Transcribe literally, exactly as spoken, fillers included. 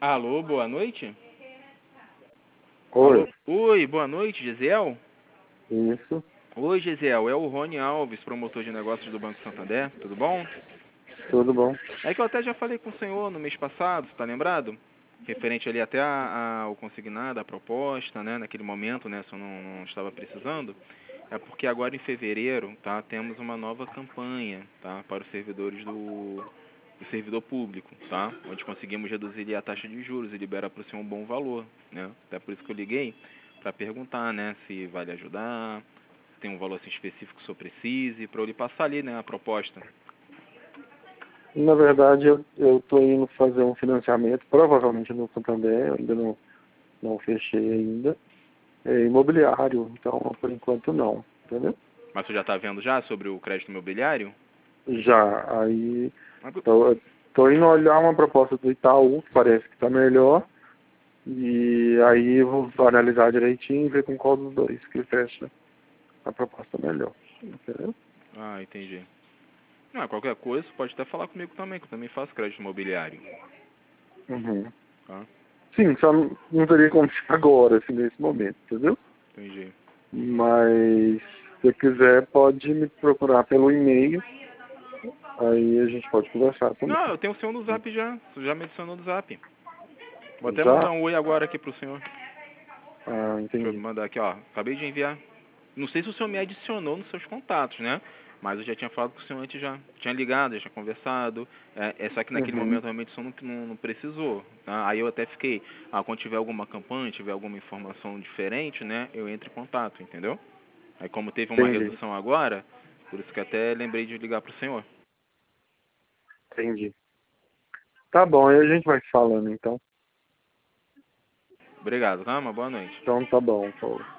Alô, boa noite? Oi. Alô? Oi, boa noite, Gesiel? Isso. Oi, Gesiel, é o Rony Alves, promotor de negócios do Banco Santander, tudo bom? Tudo bom. É que eu até já falei com o senhor no mês passado, tá lembrado? Referente ali até a, a, ao consignado, a proposta, né, naquele momento, né, se eu não, não estava precisando. É porque agora em fevereiro, tá, temos uma nova campanha, tá, para os servidores do, do servidor público, tá, onde conseguimos reduzir a taxa de juros e liberar para o senhor um bom valor, né, até por isso que eu liguei para perguntar, né, se vale ajudar, se tem um valor assim, específico que o senhor precise, para eu lhe passar ali, né, a proposta. Na verdade, eu, eu tô indo fazer um financiamento, provavelmente no Santander, eu ainda não, não fechei ainda. É imobiliário, então por enquanto não, entendeu? Mas você já está vendo já sobre o crédito imobiliário? Já, aí tô, tô indo olhar uma proposta do Itaú, que parece que tá melhor, e aí eu vou analisar direitinho e ver com qual dos dois que fecha a proposta melhor, entendeu? Ah, entendi. Ah, qualquer coisa, pode até falar comigo também, que eu também faço crédito imobiliário. Uhum. Tá? Sim, só não, não teria como ser agora, assim, nesse momento, entendeu? Entendi. Mas se você quiser, pode me procurar pelo e-mail, aí a gente pode conversar também. Não, eu tenho o senhor no zap já. Você já me adicionou no zap. Vou até mandar Já? um oi agora aqui pro senhor. Ah, Deixa eu entendi. mandar aqui, ó. Acabei de enviar. Não sei se o senhor me adicionou nos seus contatos, né? Mas eu já tinha falado com o senhor antes já. Tinha ligado, já tinha conversado. É, é só que naquele Uhum, momento realmente o senhor não, não, não precisou. Tá? Aí eu até fiquei, ah, quando tiver alguma campanha, tiver alguma informação diferente, né? Eu entro em contato, entendeu? Aí como teve uma entendi, redução agora, por isso que até lembrei de ligar pro senhor. entendi. Tá bom, aí a gente vai falando então. Obrigado, tá? Uma boa noite. Então tá bom, falou.